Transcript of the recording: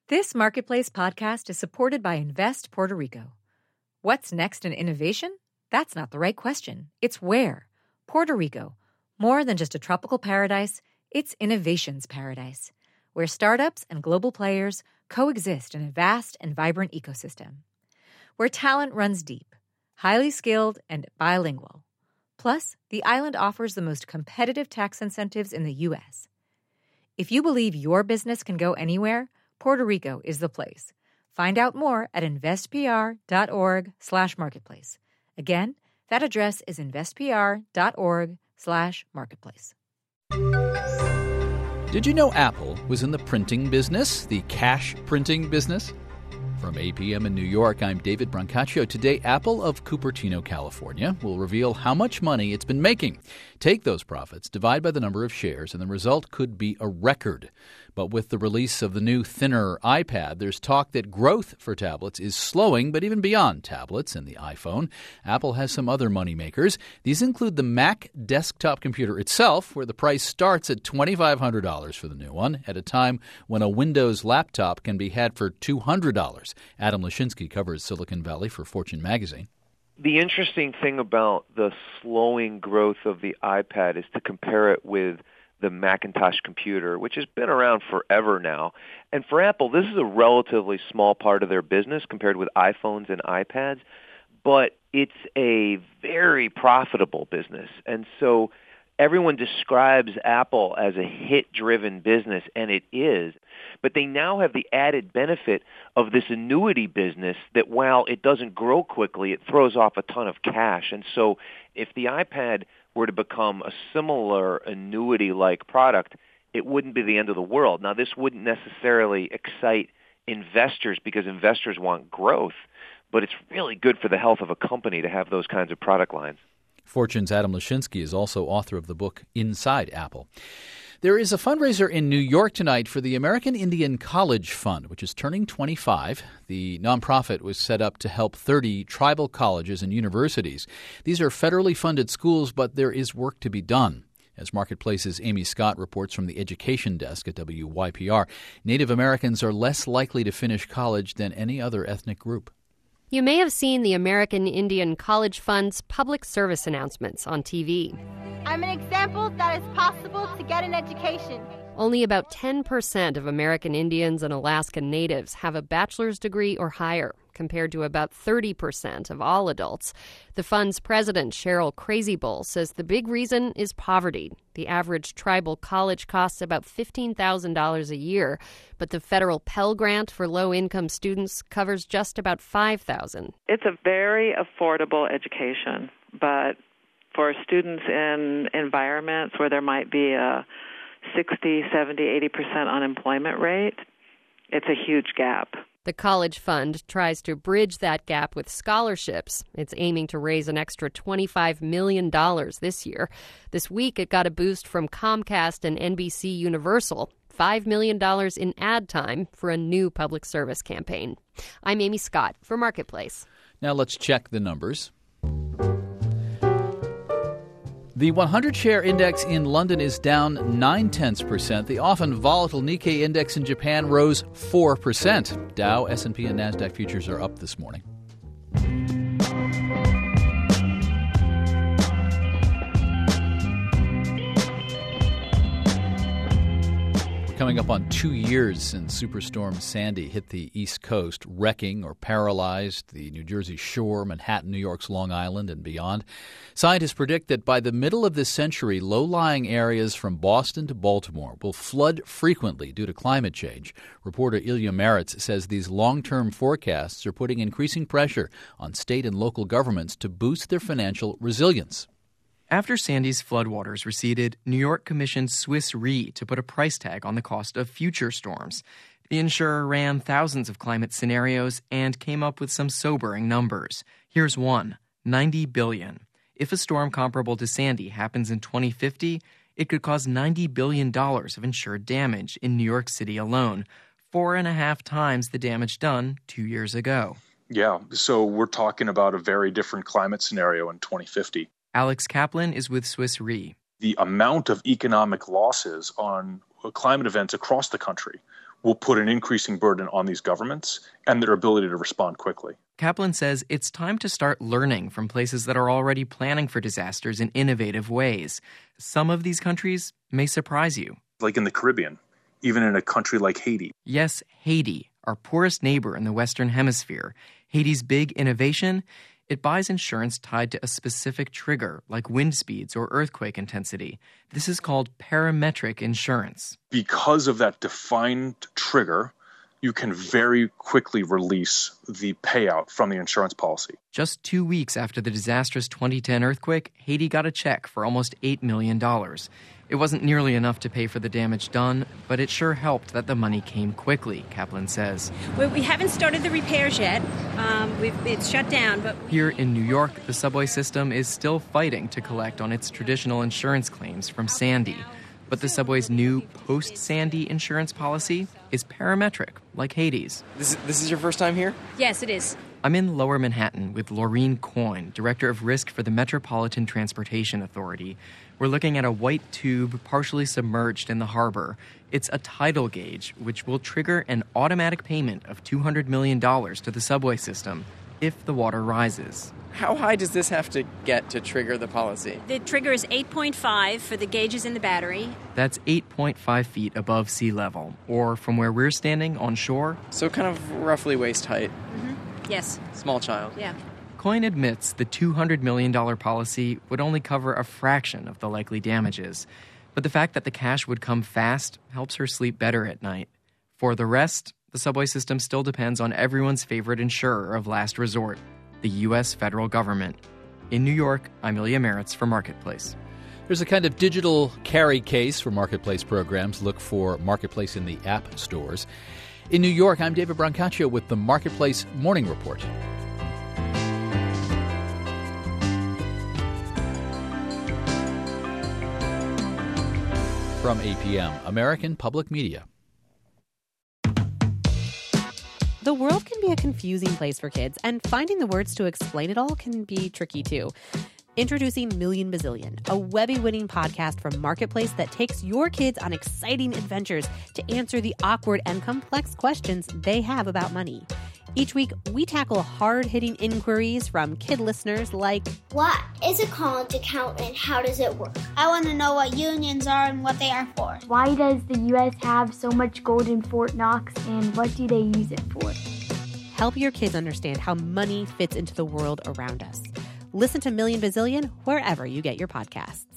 This Marketplace podcast is supported by Invest Puerto Rico. What's next in innovation? That's not the right question. It's where. Puerto Rico. More than just a tropical paradise, it's innovation's paradise, where startups and global players coexist in a vast and vibrant ecosystem. Where talent runs deep, highly skilled, and bilingual. Plus, the island offers the most competitive tax incentives in the U.S. If you believe your business can go anywhere, Puerto Rico is the place. Find out more at investpr.org/marketplace. Again, that address is investpr.org/marketplace. Did you know Apple was in the printing business, the cash printing business? From APM in New York, I'm David Brancaccio. Today, Apple of Cupertino, California, will reveal how much money it's been making. Take those profits, divide by the number of shares, and the result could be a record. But with the release of the new, thinner iPad, there's talk that growth for tablets is slowing. But even beyond tablets and the iPhone, Apple has some other moneymakers. These include the Mac desktop computer itself, where the price starts at $2,500 for the new one, at a time when a Windows laptop can be had for $200. Adam Lashinsky covers Silicon Valley for Fortune magazine. The interesting thing about the slowing growth of the iPad is to compare it with the Macintosh computer, which has been around forever now. And for Apple, this is a relatively small part of their business compared with iPhones and iPads, but it's a very profitable business. And so everyone describes Apple as a hit-driven business, and it is. But they now have the added benefit of this annuity business that while it doesn't grow quickly, it throws off a ton of cash. And so if the iPad were to become a similar annuity-like product, it wouldn't be the end of the world. Now, this wouldn't necessarily excite investors because investors want growth, but it's really good for the health of a company to have those kinds of product lines. Fortune's Adam Lashinsky is also author of the book Inside Apple. There is a fundraiser in New York tonight for the American Indian College Fund, which is turning 25. The nonprofit was set up to help 30 tribal colleges and universities. These are federally funded schools, but there is work to be done. As Marketplace's Amy Scott reports from the education desk at WYPR, Native Americans are less likely to finish college than any other ethnic group. You may have seen the American Indian College Fund's public service announcements on TV. I'm an example that it's possible to get an education. Only about 10% of American Indians and Alaskan Natives have a bachelor's degree or higher, compared to about 30% of all adults. The fund's president, Cheryl Crazybull, says the big reason is poverty. The average tribal college costs about $15,000 a year, but the federal Pell Grant for low-income students covers just about $5,000. It's a very affordable education, but for students in environments where there might be a 60, 70, 80% unemployment rate, it's a huge gap. The College Fund tries to bridge that gap with scholarships. It's aiming to raise an extra $25 million this year. This week, it got a boost from Comcast and NBC Universal, $5 million in ad time for a new public service campaign. I'm Amy Scott for Marketplace. Now let's check the numbers. The 100-share index in London is down 0.9%. The often volatile Nikkei index in Japan rose 4%. Dow, S&P, and NASDAQ futures are up this morning. Coming up on 2 years since Superstorm Sandy hit the East Coast, wrecking or paralyzed the New Jersey shore, Manhattan, New York's Long Island, and beyond. Scientists predict that by the middle of this century, low-lying areas from Boston to Baltimore will flood frequently due to climate change. Reporter Ilya Maritz says these long-term forecasts are putting increasing pressure on state and local governments to boost their financial resilience. After Sandy's floodwaters receded, New York commissioned Swiss Re to put a price tag on the cost of future storms. The insurer ran thousands of climate scenarios and came up with some sobering numbers. Here's one: $90 billion. If a storm comparable to Sandy happens in 2050, it could cause $90 billion of insured damage in New York City alone, 4.5 times the damage done 2 years ago. Yeah, so we're talking about a very different climate scenario in 2050. Alex Kaplan is with Swiss Re. The amount of economic losses on climate events across the country will put an increasing burden on these governments and their ability to respond quickly. Kaplan says it's time to start learning from places that are already planning for disasters in innovative ways. Some of these countries may surprise you. Like in the Caribbean, even in a country like Haiti. Yes, Haiti, our poorest neighbor in the Western Hemisphere. Haiti's big innovation? It buys insurance tied to a specific trigger, like wind speeds or earthquake intensity. This is called parametric insurance. Because of that defined trigger, you can very quickly release the payout from the insurance policy. Just 2 weeks after the disastrous 2010 earthquake, Haiti got a check for almost $8 million. It wasn't nearly enough to pay for the damage done, but it sure helped that the money came quickly, Kaplan says. We haven't started the repairs yet. It's shut down. But Here in New York, the subway system is still fighting to collect on its traditional insurance claims from Sandy. But the subway's new post-Sandy insurance policy is parametric, like Haiti's. This is your first time here? yes, it is. I'm in Lower Manhattan with Laureen Coyne, Director of Risk for the Metropolitan Transportation Authority. We're looking at a white tube partially submerged in the harbor. It's a tidal gauge, which will trigger an automatic payment of $200 million to the subway system if the water rises. How high does this have to get to trigger the policy? The trigger is 8.5 for the gauges in the battery. That's 8.5 feet above sea level, or from where we're standing on shore. So kind of roughly waist height. Yes. Small child. Yeah. Coyne admits the $200 million policy would only cover a fraction of the likely damages. But the fact that the cash would come fast helps her sleep better at night. For the rest, the subway system still depends on everyone's favorite insurer of last resort, the U.S. federal government. In New York, I'm Ilya Meritz for Marketplace. There's a kind of digital carry case for Marketplace programs. Look for Marketplace in the app stores. In New York, I'm David Brancaccio with the Marketplace Morning Report. From APM, American Public Media. The world can be a confusing place for kids, and finding the words to explain it all can be tricky too. Introducing Million Bazillion, a Webby-winning podcast from Marketplace that takes your kids on exciting adventures to answer the awkward and complex questions they have about money. Each week, we tackle hard-hitting inquiries from kid listeners like, what is a college account and how does it work? I want to know what unions are and what they are for. Why does the U.S. have so much gold in Fort Knox and what do they use it for? Help your kids understand how money fits into the world around us. Listen to Million Bazillion wherever you get your podcasts.